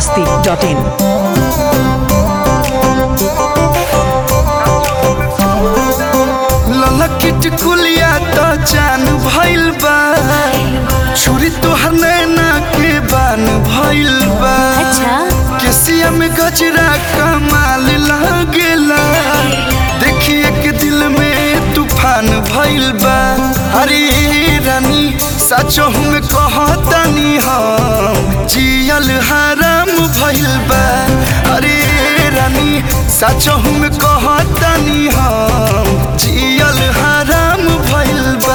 biharmasti.in ललकिट कुलिया तो जान भइल बा छुरी तोहर नैना के बान भइल बा केसिया में गजरा कमाल लागेला देखिए के दिल में तूफान भइल बा अरे रानी सचो हम कहतानी हम जियल हराम भइल बा अरे रानी सचो हम कहतानी हम जियल हराम भइल बा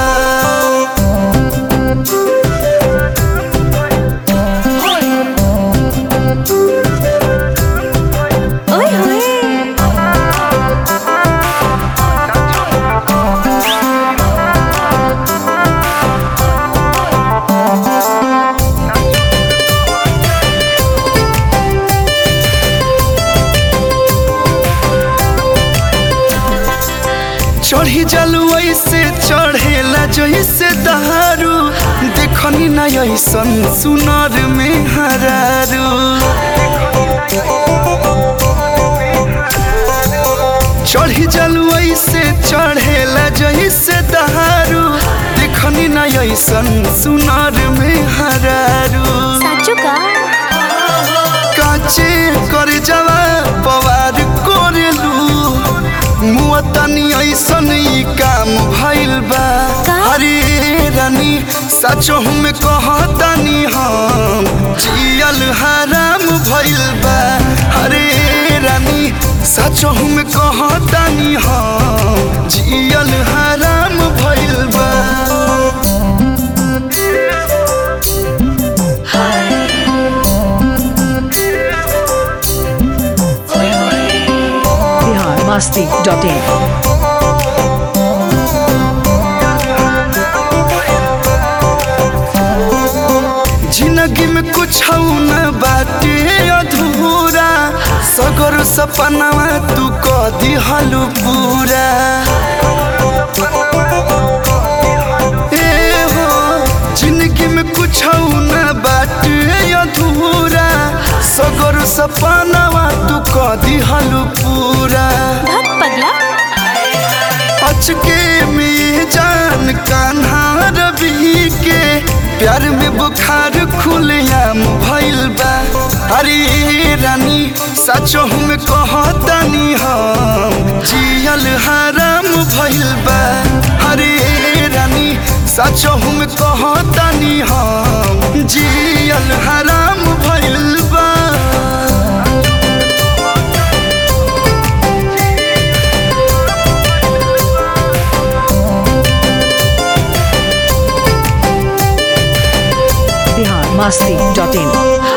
चढ़ी जलू ऐसे चढ़ेला जैसे दहारू देखनी ना ऐसन सुनर में हरारू चढ़ी जलू ऐसे चढ़ेला जैसे दहारू देखनी ना ऐसन सुनर में हरारू काचे कर जवा पवार कोरेलू मुआ तनी ऐसन ई काम भइल बा अरे रानी सचो हम कहतानी हम जियल हराम भइल बा अरे रानी सचो हम कहतानी हम जियल हराम भइल बा biharmasti.in जिंदगी में कुछ न बाटे अधूरा सगर सपनावा तू कह दिहलू पूरा ए हो जिंदगी में कुछ न बाटे अधूरा सगर सपनावा तू कह दिहलू पूरा अचके में जान कान्हा रवि के प्यार में बुखार खुलेआम भइल बा अरे रानी सचो हम कहतानी हम जियल हराम भइल बा अरे रानी सचो हम कहतानी हम जियल हराम भइल बा biharmasti.in